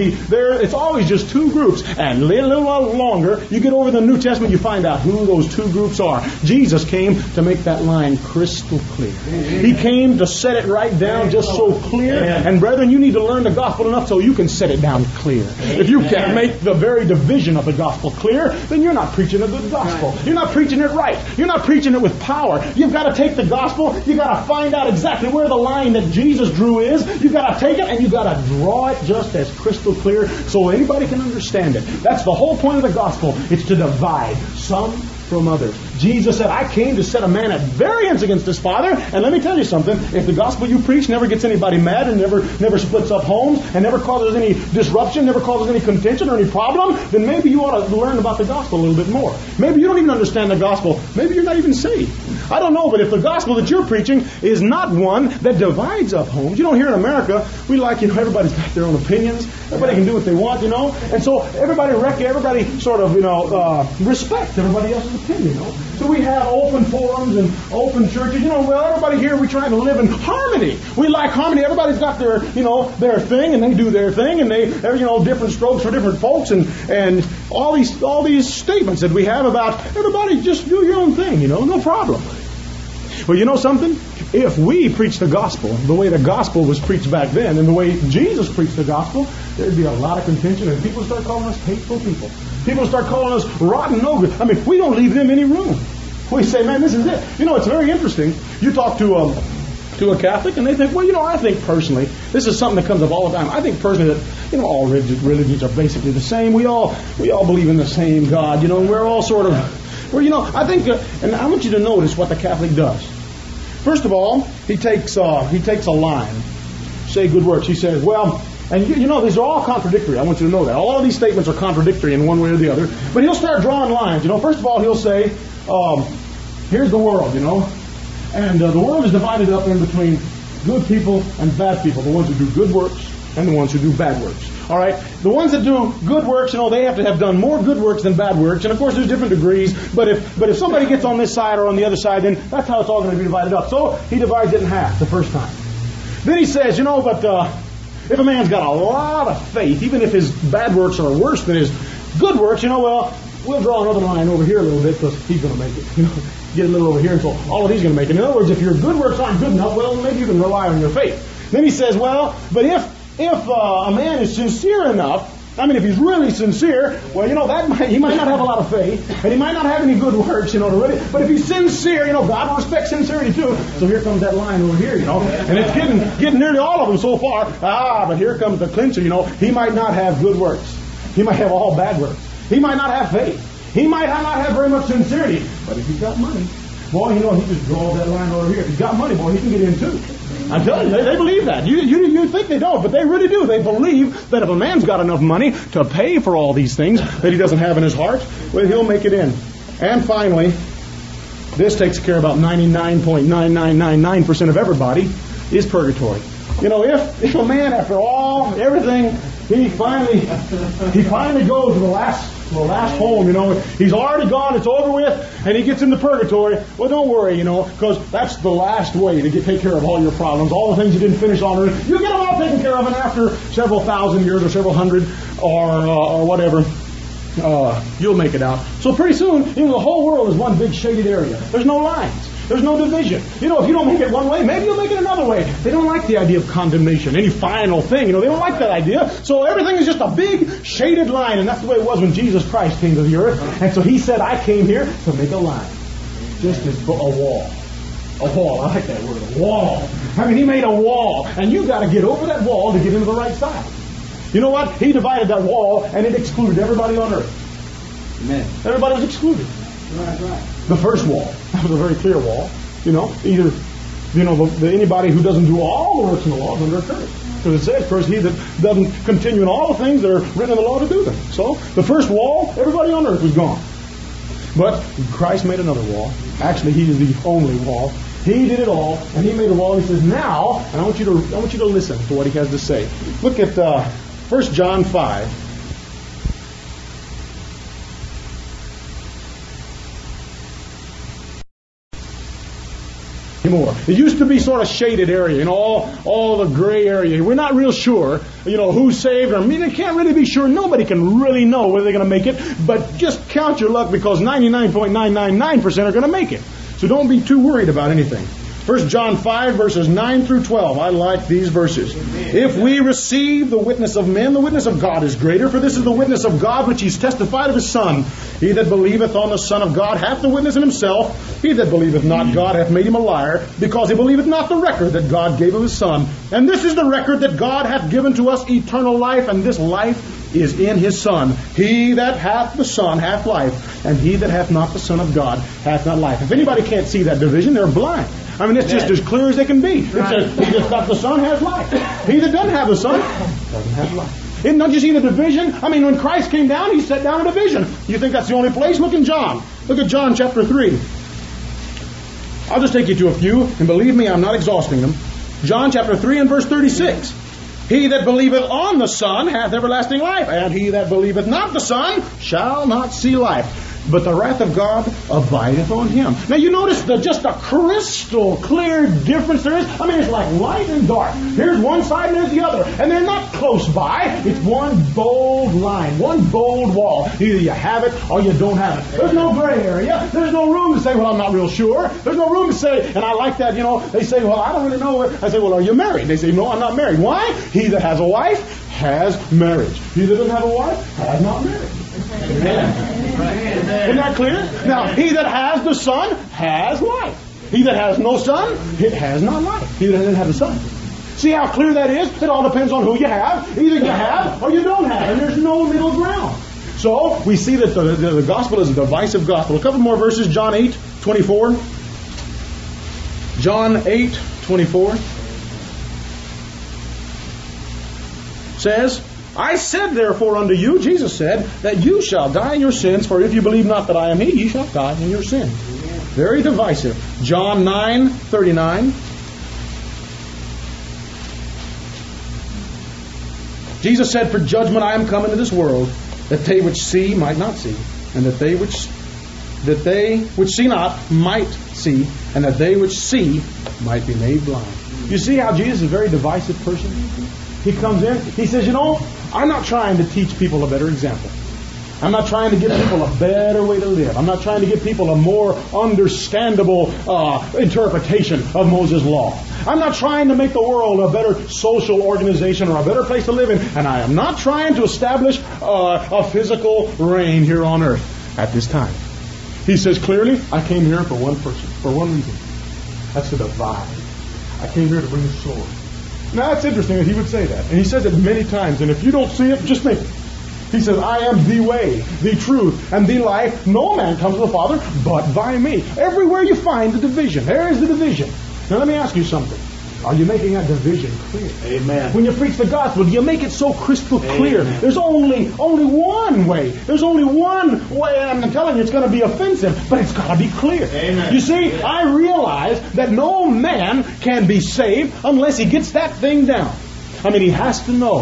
It's always just 2 groups. And a little while longer, you get over the New Testament, you find out who those 2 groups are. Jesus came to make that line crystal clear. He came to set it right down just so clear. And brethren, you need to learn the gospel enough so you can set it down clear. If you can't make the very division of the gospel clear, then you're not preaching a good gospel. You're not preaching it right. You're not preaching it with power. You've got to take the gospel, you've got to find out exactly where the line that Jesus drew is. You've got to take it and you've got to draw it just as crystal clear so anybody can understand it. That's the whole point of the gospel. It's to divide some from others. Jesus said, I came to set a man at variance against his father. And let me tell you something. If the gospel you preach never gets anybody mad and never splits up homes and never causes any disruption, never causes any contention or any problem, then maybe you ought to learn about the gospel a little bit more. Maybe you don't even understand the gospel. Maybe you're not even saved. I don't know, but if the gospel that you're preaching is not one that divides up homes, here in America, we like, everybody's got their own opinions. Everybody can do what they want, And so everybody sort of, respects everybody else's opinion, So we have open forums and open churches. Everybody here, we try to live in harmony. We like harmony. Everybody's got their, their thing, and they do their thing, and they, different strokes for different folks, and all these statements that we have about everybody just do your own thing, no problem. Well, you know something? If we preach the gospel the way the gospel was preached back then and the way Jesus preached the gospel, there'd be a lot of contention and people start calling us hateful people. People start calling us rotten, no good. I mean, we don't leave them any room. We say, man, this is it. It's very interesting. You talk to a Catholic and they think, well, I think personally, this is something that comes up all the time. I think personally that, all religions are basically the same. We all believe in the same God, and we're all sort of, I think, and I want you to notice what the Catholic does. First of all, he takes a line, say good works. He says, well, and these are all contradictory. I want you to know that. All of these statements are contradictory in one way or the other. But he'll start drawing lines. First of all, he'll say, here's the world, and the world is divided up in between good people and bad people. The ones who do good works and the ones who do bad works. All right? The ones that do good works, they have to have done more good works than bad works. And of course, there's different degrees. But if somebody gets on this side or on the other side, then that's how it's all going to be divided up. So he divides it in half the first time. Then he says, but if a man's got a lot of faith, even if his bad works are worse than his good works, we'll draw another line over here a little bit because he's going to make it. Get a little over here, and so all of these are going to make it. In other words, if your good works aren't good enough, well, maybe you can rely on your faith. Then he says, well, but if a man is sincere enough, if he's really sincere, well, he might not have a lot of faith, and he might not have any good works, but if he's sincere, God respects sincerity too. So here comes that line over here, and it's getting nearly all of them so far. But here comes the clincher, he might not have good works. He might have all bad works. He might not have faith. He might not have very much sincerity, but if he's got money, boy, he just draws that line over here. If he's got money, boy, he can get in too. I'm telling you, they believe that. You think they don't, but they really do. They believe that if a man's got enough money to pay for all these things that he doesn't have in his heart, well, he'll make it in. And finally, this takes care of about 99.9999% of everybody, is purgatory. If a man, after everything, he finally goes to the last The last home, he's already gone, it's over with, and he gets into purgatory. Well, don't worry, because that's the last way to take care of all your problems, all the things you didn't finish on earth. You get them all taken care of, and after several thousand years or several hundred or whatever, you'll make it out. So pretty soon, the whole world is one big shaded area. There's no lines. There's no division. If you don't make it one way, maybe you'll make it another way. They don't like the idea of condemnation, any final thing. They don't like that idea. So everything is just a big shaded line, and that's the way it was when Jesus Christ came to the earth. And so he said, I came here to make a line. Just as a wall. A wall. I like that word, a wall. He made a wall, and you've got to get over that wall to get into the right side. You know what? He divided that wall, and it excluded everybody on earth. Amen. Everybody was excluded. Right. The first wall. That was a very clear wall. Either, anybody who doesn't do all the works in the law is under a curse. Because it says, first, he that doesn't continue in all the things that are written in the law to do them. So, the first wall, everybody on earth was gone. But Christ made another wall. Actually, he is the only wall. He did it all, and he made a wall. And he says, now, and I want you to listen to what he has to say. Look at 1 John 5. More. It used to be sort of shaded area, all the gray area. We're not real sure, who's saved. They can't really be sure. Nobody can really know whether they're going to make it. But just count your luck because 99.999% are going to make it. So don't be too worried about anything. 1 John 5, verses 9 through 12. I like these verses. Amen. If we receive the witness of men, the witness of God is greater, for this is the witness of God which he's testified of his Son. He that believeth on the Son of God hath the witness in himself. He that believeth not God hath made him a liar, because he believeth not the record that God gave of his Son. And this is the record that God hath given to us eternal life, and this life is in his Son. He that hath the Son hath life, and he that hath not the Son of God hath not life. If anybody can't see that division, they're blind. It's just as clear as they can be. It says, he that's got the Son has life. He that doesn't have the Son doesn't have life. Don't you see the division? When Christ came down, he set down a division. You think that's the only place? Look in John. Look at John chapter 3. I'll just take you to a few, and believe me, I'm not exhausting them. John chapter 3 and verse 36. He that believeth on the Son hath everlasting life, and he that believeth not the Son shall not see life. But the wrath of God abideth on him. Now you notice just a crystal clear difference there is. It's like light and dark. Here's one side and there's the other. And they're not close by. It's one bold line, one bold wall. Either you have it or you don't have it. There's no gray area. There's no room to say, well, I'm not real sure. There's no room to say, and I like that, they say, well, I don't really know. I say, well, are you married? They say, no, I'm not married. Why? He that has a wife has marriage. He that doesn't have a wife has not marriage. Amen. Isn't that clear? Now, he that has the Son has life. He that has no Son, it has not life. He that doesn't have the Son. See how clear that is? It all depends on who you have. Either you have or you don't have. And there's no middle ground. So, we see that the gospel is a divisive gospel. A couple more verses. John 8:24. John 8:24 says, I said therefore unto you, Jesus said, that you shall die in your sins, for if you believe not that I am he, you shall die in your sin. Amen. Very divisive. John 9:39. Jesus said, for judgment I am come into this world, that they which see might not see, and that they which see not might see, and that they which see might be made blind. You see how Jesus is a very divisive person? He comes in, he says, I'm not trying to teach people a better example. I'm not trying to give people a better way to live. I'm not trying to give people a more understandable interpretation of Moses' law. I'm not trying to make the world a better social organization or a better place to live in. And I am not trying to establish a physical reign here on earth at this time. He says clearly, I came here for one person, for one reason. That's to divide. I came here to bring a sword. Now, that's interesting that he would say that. And he says it many times. And if you don't see it, just think. He says, I am the way, the truth, and the life. No man comes to the Father but by me. Everywhere you find the division. There is the division. Now, let me ask you something. Are you making that division clear? Amen. When you preach the gospel, do you make it so crystal clear? Amen. There's only one way. There's only one way, and I'm telling you, it's going to be offensive, but it's got to be clear. Amen. You see, I realize that no man can be saved unless he gets that thing down. He has to know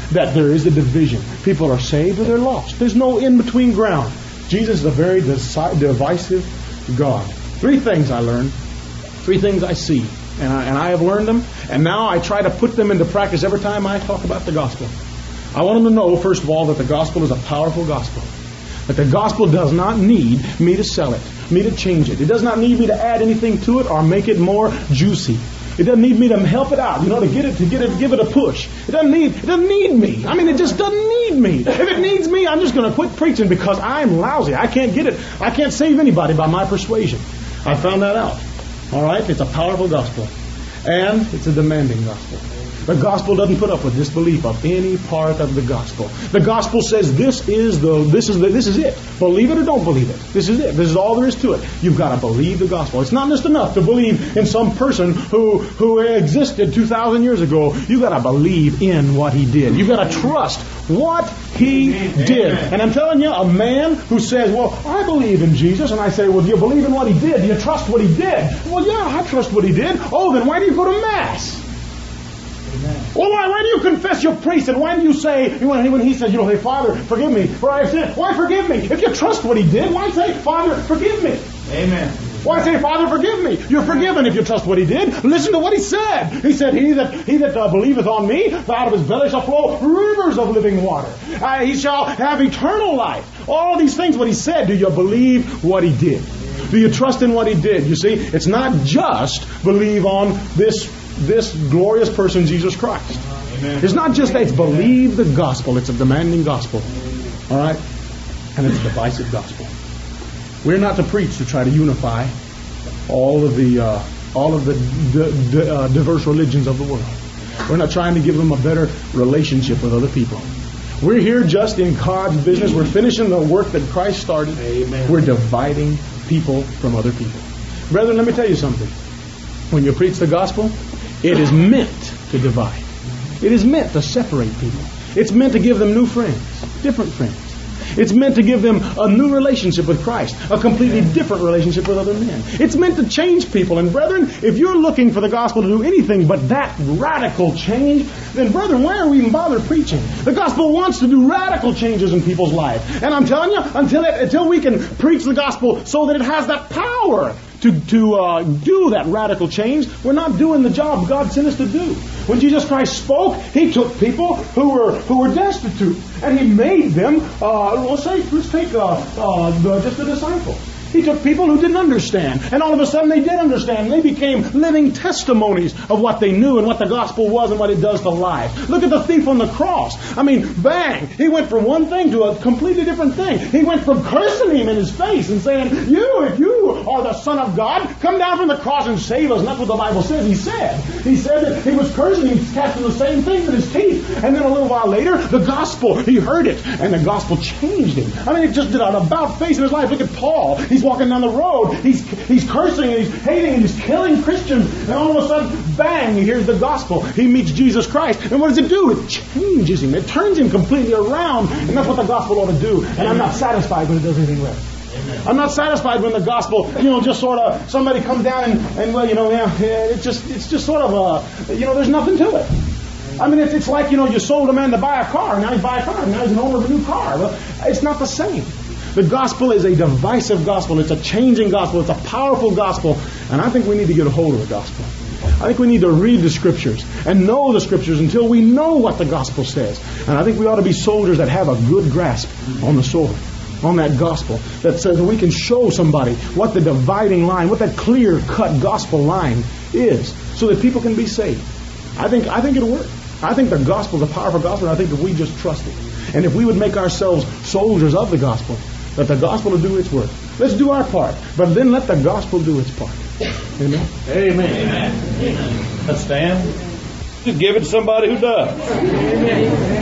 that there is a division. People are saved or they're lost. There's no in-between ground. Jesus is a very divisive God. 3 things I learned. 3 things I see. And I have learned them. And now I try to put them into practice every time I talk about the gospel. I want them to know, first of all, that the gospel is a powerful gospel. That the gospel does not need me to sell it, me to change it. It does not need me to add anything to it or make it more juicy. It doesn't need me to help it out, to give it a push. It doesn't need me. I mean, it just doesn't need me. If it needs me, I'm just going to quit preaching because I'm lousy. I can't get it. I can't save anybody by my persuasion. I found that out. All right? It's a powerful gospel. And it's a demanding gospel. The gospel doesn't put up with disbelief of any part of the gospel. The gospel says this is it. Believe it or don't believe it. This is it. This is all there is to it. You've got to believe the gospel. It's not just enough to believe in some person who existed 2,000 years ago. You've got to believe in what he did. You've got to trust what he did. And I'm telling you, a man who says, well, I believe in Jesus, and I say, well, do you believe in what he did? Do you trust what he did? Well, yeah, I trust what he did. Oh, then why do you go to Mass? Well, why do you confess your priest? And why do you say, when he says, hey, Father, forgive me, for I have sinned. Why forgive me? If you trust what he did, why say, Father, forgive me? Amen. Why say, Father, forgive me? You're forgiven if you trust what he did. Listen to what he said. He said, he that believeth on me, out of his belly shall flow rivers of living water. He shall have eternal life. All these things, what he said, do you believe what he did? Do you trust in what he did? You see, it's not just believe on this glorious person, Jesus Christ. Amen. It's not just that. It's believe the gospel. It's a demanding gospel. All right? And it's a divisive gospel. We're not to preach to try to unify all of the diverse religions of the world. We're not trying to give them a better relationship with other people. We're here just in God's business. We're finishing the work that Christ started. Amen. We're dividing people from other people. Brethren, let me tell you something. When you preach the gospel, it is meant to divide. It is meant to separate people. It's meant to give them new friends, different friends. It's meant to give them a new relationship with Christ, a completely different relationship with other men. It's meant to change people. And brethren, if you're looking for the gospel to do anything but that radical change, then brethren, why are we even bother preaching? The gospel wants to do radical changes in people's lives. And I'm telling you, until we can preach the gospel so that it has that power to do that radical change, we're not doing the job God sent us to do. When Jesus Christ spoke, He took people who were destitute, and He made them. Let's take just the disciples. He took people who didn't understand, and all of a sudden they did understand. They became living testimonies of what they knew and what the gospel was and what it does to life. Look at the thief on the cross. I mean, bang! He went from one thing to a completely different thing. He went from cursing him in his face and saying, if you are the Son of God, come down from the cross and save us. And that's what the Bible says. He said that he was cursing. He was casting the same things in his teeth. And then a little while later, the gospel, he heard it, and the gospel changed him. I mean, it just did an about-face in his life. Look at Paul. He's walking down the road. He's cursing and he's hating and he's killing Christians. And all of a sudden, bang, he hears the gospel. He meets Jesus Christ. And what does it do? It changes him. It turns him completely around. And that's what the gospel ought to do. And I'm not satisfied when it does anything less. I'm not satisfied when the gospel, just sort of, somebody comes down and it's just sort of, there's nothing to it. I mean, it's like, you sold a man to buy a car. Now he's buying a car. Now he's an owner of a new car. Well, it's not the same. The gospel is a divisive gospel. It's a changing gospel. It's a powerful gospel. And I think we need to get a hold of the gospel. I think we need to read the Scriptures and know the Scriptures until we know what the gospel says. And I think we ought to be soldiers that have a good grasp on the sword, on that gospel, that says we can show somebody what the dividing line, what that clear-cut gospel line is, so that people can be saved. I think it'll work. I think the gospel is a powerful gospel, and I think if we just trust it, and if we would make ourselves soldiers of the gospel, that the gospel will do its work. Let's do our part, but then let the gospel do its part. Amen? Amen. Amen. Let's stand. Just give it to somebody who does. Amen.